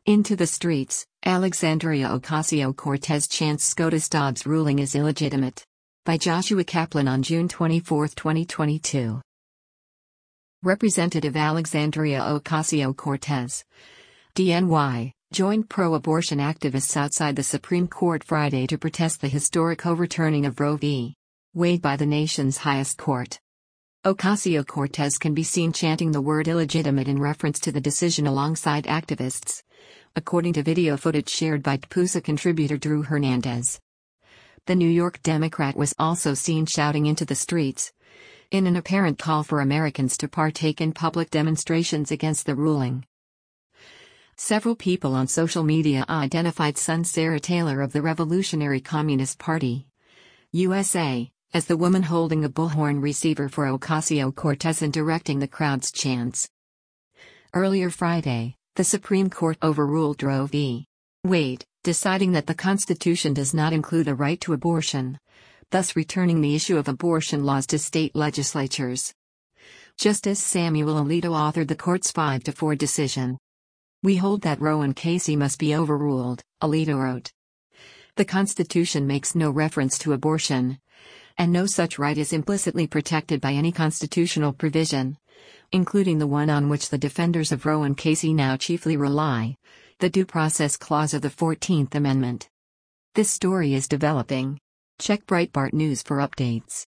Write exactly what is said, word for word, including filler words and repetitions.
Into the streets, Alexandria Ocasio-Cortez chants SCOTUS Dobbs ruling is illegitimate. By Joshua Kaplan on June twenty-fourth, twenty twenty-two. Representative Alexandria Ocasio-Cortez, D N Y, joined pro-abortion activists outside the Supreme Court Friday to protest the historic overturning of Roe v. Wade by the nation's highest court. Ocasio-Cortez can be seen chanting the word illegitimate in reference to the decision alongside activists, according to video footage shared by T P U S A contributor Drew Hernandez. The New York Democrat was also seen shouting into the streets, in an apparent call for Americans to partake in public demonstrations against the ruling. Several people on social media identified son Sarah Taylor of the Revolutionary Communist Party, U S A, as the woman holding a bullhorn receiver for Ocasio-Cortez and directing the crowd's chants. Earlier Friday, the Supreme Court overruled Roe v. Wade, deciding that the Constitution does not include a right to abortion, thus returning the issue of abortion laws to state legislatures. Justice Samuel Alito authored the court's five to four decision. "We hold that Roe and Casey must be overruled," Alito wrote. "The Constitution makes no reference to abortion, and no such right is implicitly protected by any constitutional provision, including the one on which the defenders of Roe and Casey now chiefly rely, the Due Process Clause of the fourteenth Amendment." This story is developing. Check Breitbart News for updates.